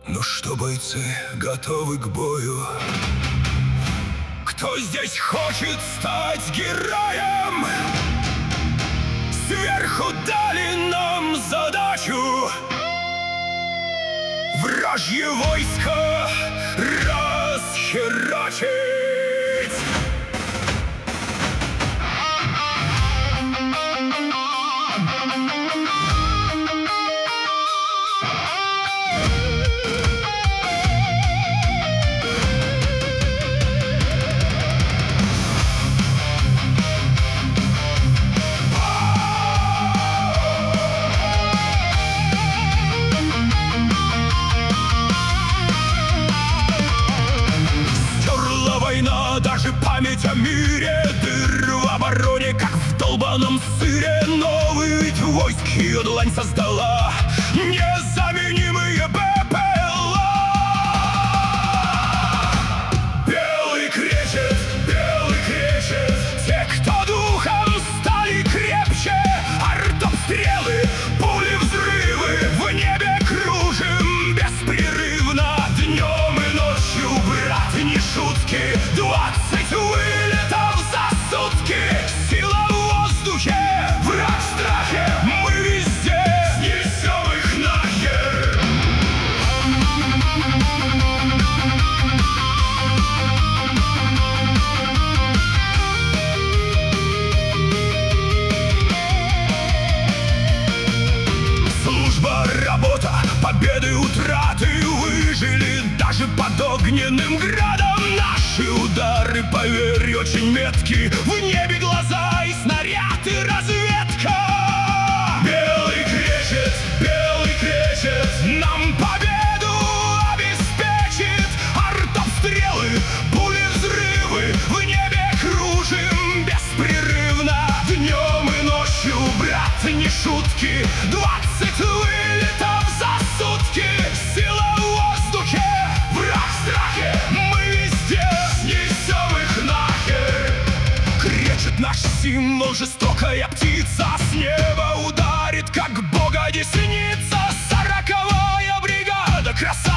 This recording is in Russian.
Ну что, бойцы, готовы к бою? Кто здесь хочет стать героем? Сверху дали нам задачу вражье войско расхерачить. Даже память о мире, дыр в обороне, как в долбаном сыре. Новый вид войск ее длань создала незаменимые БПЛА. Белый кречет, те, кто духом стали крепче. Артобстрелы, пули, взрывы, в небе кружим беспрерывно. Днем и ночью, брат, не шутки. 20 вылетов за сутки. Сила в воздухе, враг в страхе. Мы везде снесем их нахер. Служба, работа, победы, утраты. Выжили даже под огненным градом. Наши удары, поверь, очень метки. В небе глаза и снаряд, и разведка. Белый кречет, нам победу обеспечит. Артобстрелы, пули, взрывы, в небе кружим беспрерывно. Днем и ночью, брат, не шутки. 20 вылетов за сутки. Сила в воздухе, враг в страхе. Наш символ, жестокая птица, с неба ударит, как бога десница. 40-я бригада, красавица.